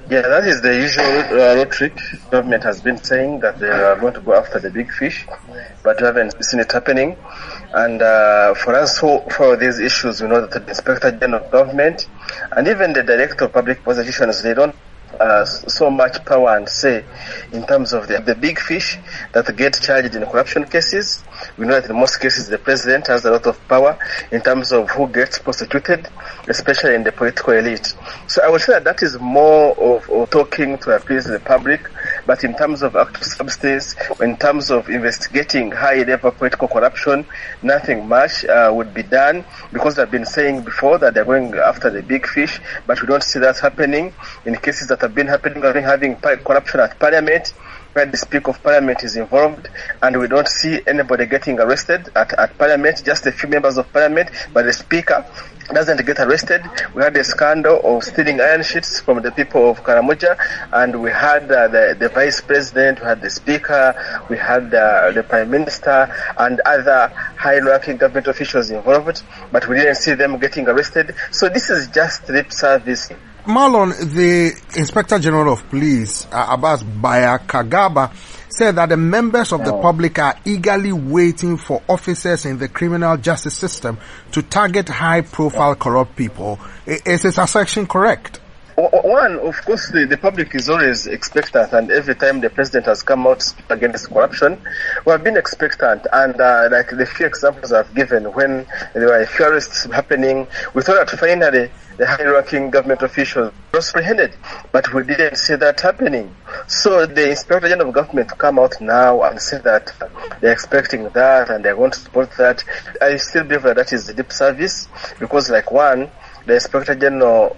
Yeah, that is the usual rhetoric. Government has been saying that they are going to go after the big fish, but we haven't seen it happening. And for us, for these issues, we know that the Inspector General of Government and even the Director of Public Prosecutions, they don't so much power and say in terms of the big fish that get charged in corruption cases. We know that in most cases the president has a lot of power in terms of who gets prosecuted, especially in the political elite. So I would say that is more of talking to appease the public, but in terms of actual substance, in terms of investigating high-level political corruption, nothing much would be done, because they've been saying before that they're going after the big fish, but we don't see that happening. In cases that have been happening, we've been having corruption at Parliament, where the Speaker of Parliament is involved, and we don't see anybody getting arrested at Parliament, just a few members of Parliament, but the Speaker doesn't get arrested. We had a scandal of stealing iron sheets from the people of Karamoja, and we had the Vice President, we had the Speaker, we had the Prime Minister, and other high-ranking government officials involved, but we didn't see them getting arrested. So this is just lip service. Marlon, the Inspector General of Police, Abbas Bayakagaba, said that the members of the public are eagerly waiting for officers in the criminal justice system to target high-profile corrupt people. Is his assertion correct? One, of course, the public is always expectant, and every time the president has come out against corruption, we have been expectant. And like the few examples I've given, when there were a few arrests happening, we thought that finally the high-ranking government officials were apprehended, but we didn't see that happening. So the Inspector General of Government to come out now and say that they're expecting that and they're going to support that, I still believe that is lip service, because like one, the Inspector General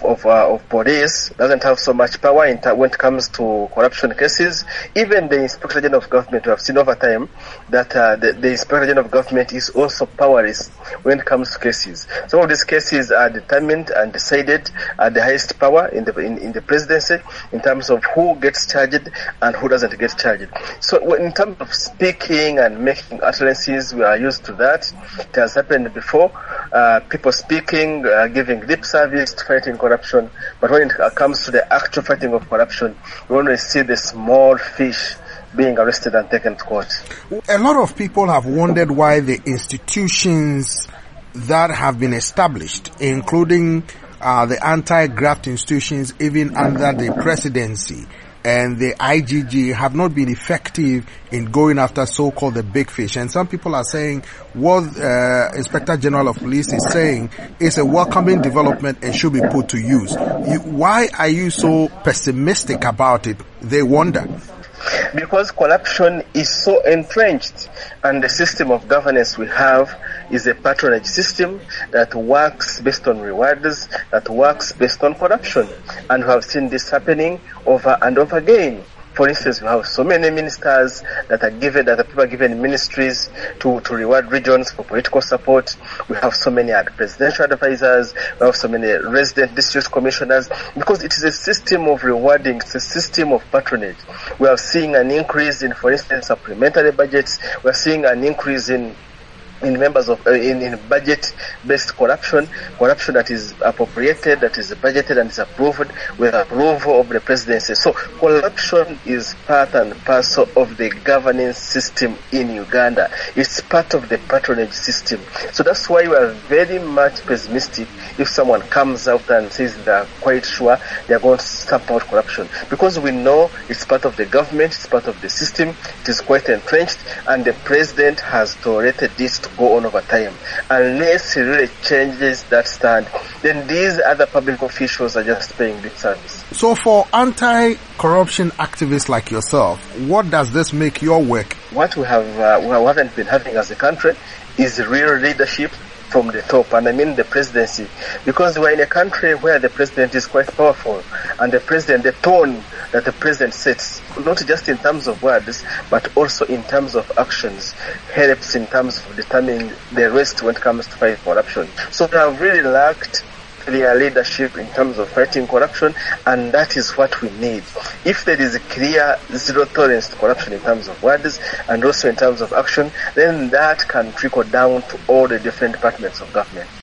of Police doesn't have so much power when it comes to corruption cases. Even the Inspector General of Government, we have seen over time that the Inspector General of Government is also powerless when it comes to cases. Some of these cases are determined and decided at the highest power in the presidency in terms of who gets charged and who doesn't get charged. So in terms of speaking and making utterances, we are used to that. It has happened before. People speaking, giving lip service to fighting corruption, but when it comes to the actual fighting of corruption, we only see the small fish being arrested and taken to court. A lot of people have wondered why the institutions that have been established, including the anti-graft institutions, even under the presidency, and the IGG have not been effective in going after so-called the big fish. And some people are saying what Inspector General of Police is saying is a welcoming development and should be put to use. Why are you so pessimistic about it? They wonder. Because corruption is so entrenched, and the system of governance we have is a patronage system that works based on rewards, that works based on corruption. And we have seen this happening over and over again. For instance, we have so many ministers that people are given ministries to reward regions for political support. We have so many presidential advisors. We have so many resident district commissioners, because it is a system of rewarding. It's a system of patronage. We are seeing an increase in, for instance, supplementary budgets. We are seeing an increase in members of in budget-based corruption that is appropriated, that is budgeted and is approved with approval of the presidency. So corruption is part and parcel of the governance system in Uganda. It's part of the patronage system. So that's why we are very much pessimistic if someone comes out and says they're quite sure they're going to stamp out corruption, because we know it's part of the government, it's part of the system, it is quite entrenched, and the president has tolerated this to go on over time. Unless he really changes that stand, then these other public officials are just paying lip service. So for anti-corruption activists like yourself, what does this make your work? What we haven't been having as a country is real leadership from the top, and I mean the presidency, because we're in a country where the president is quite powerful, and the tone that the president sets, not just in terms of words, but also in terms of actions, helps in terms of determining the rest when it comes to fighting corruption. So we have really lacked clear leadership in terms of fighting corruption, and that is what we need. If there is a clear zero tolerance to corruption in terms of words and also in terms of action, then that can trickle down to all the different departments of government.